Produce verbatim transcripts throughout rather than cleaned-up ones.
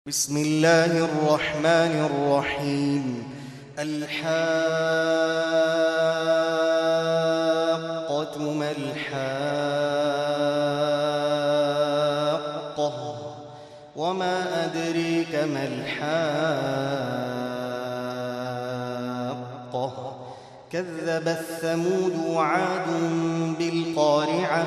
بسم الله الرحمن الرحيم. الحاقة ما الحاقة وما أدريك ما الحاقة كذبت ثمود وعاد بالقارعة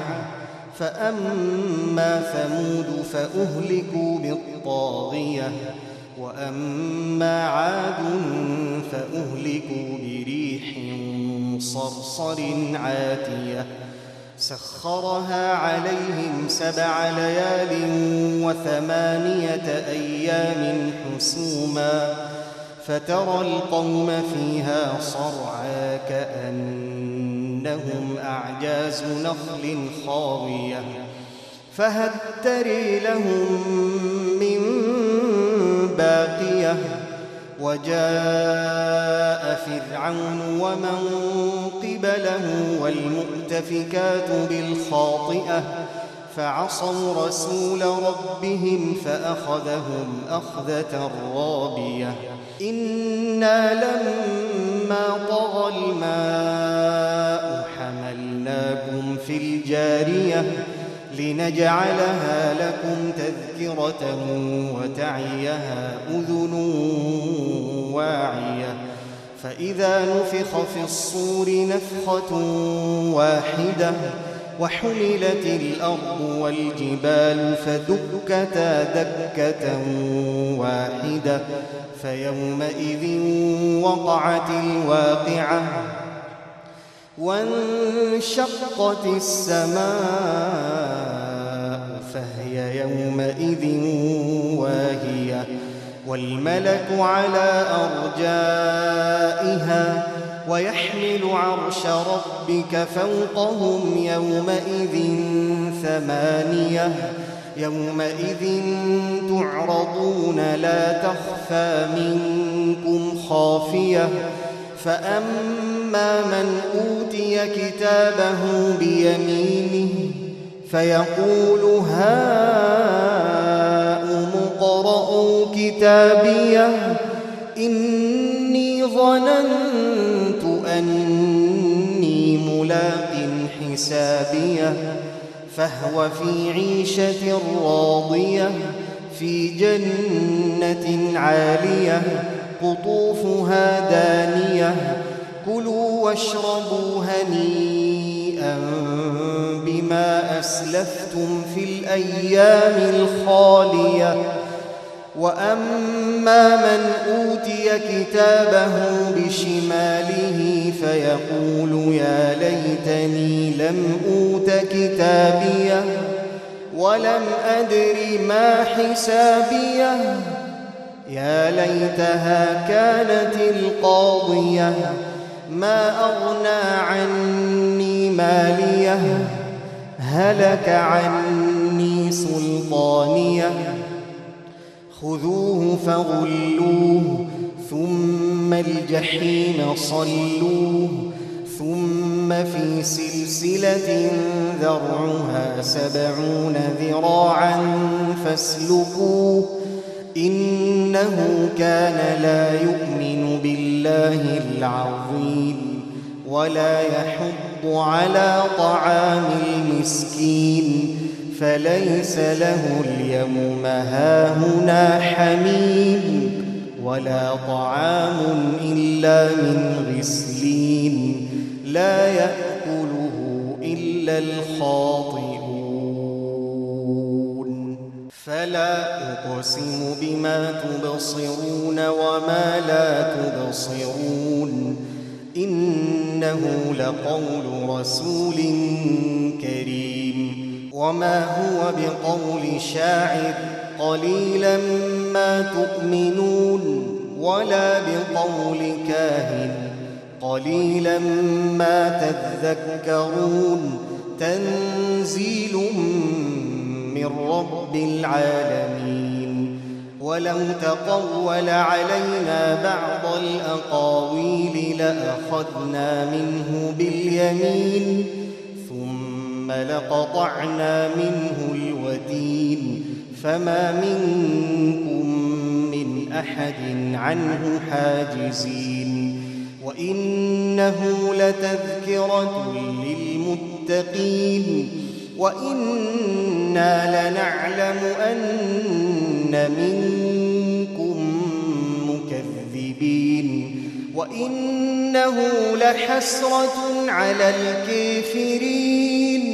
فأما ثمود فأهلكوا بالطاغية وأما عاد فأهلكوا بريح صرصر عاتية سخرها عليهم سبع ليال وثمانية أيام حسوما فترى القوم فيها صرعى كأنهم أعجاز نخل خاوية فهل تري لهم من باقية وجاء فرعون ومن قبله والمؤتفكات بالخاطئة فعصوا رسول ربهم فأخذهم أخذة رابية إنا لما طغى الماء حملناكم في الجارية لنجعلها لكم تذكرة وتعيها أذن واعية فإذا نفخ في الصور نفخة واحدة وحملت الأرض والجبال فدكتا دكة واحدة فيومئذ وقعت الواقعة وانشقت السماء فهي يومئذ واهية والملك على أرجائها ويحمل عرش ربك فوقهم يومئذ ثمانية يومئذ تعرضون لا تخفى منكم خافية فأما من أوتي كتابه بيمينه فيقول هاؤم اقرءوا كتابيه إني ظننت أني ملاق حسابيه فهو في عيشة راضية في جنة عالية قطوفها دانية كلوا واشربوا هنيئا بما أسلفتم في الأيام الخالية وأما من أوتي كتابه بشماله فيقول يا ليتني لم أوت كتابيه ولم أدر ما حسابيه يا ليتها كانت القاضية ما أغنى عني ماليه هلك عني سلطانيه خذوه فغلوه ثم الجحيم صلوه ثم في سلسلة ذرعها سبعون ذراعا فاسلكوه إنه كان لا يؤمن بالله العظيم ولا يحض على طعام المسكين فليس له اليوم هاهنا حميم ولا طعام إلا من غسلين لا يأكله إلا الخاطئون فلا أقسم بما تبصرون وما لا تبصرون إنه لقول رسول كريم وما هو بقول شاعر قليلا ما تؤمنون ولا بقول كاهن قليلا ما تذكرون تنزيل من رب العالمين ولو تقول علينا بعض الأقاويل لأخذنا منه باليمين ثم لقطعنا منه الوتين فما منكم من أحد عنه حاجزين وإنه لتذكرة للمتقين وإنا لنعلم أن منكم مكذبين وإنه لحسرة على الكافرين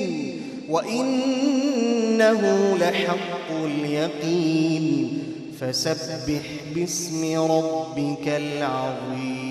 وإنه لحق اليقين فسبح باسم ربك العظيم.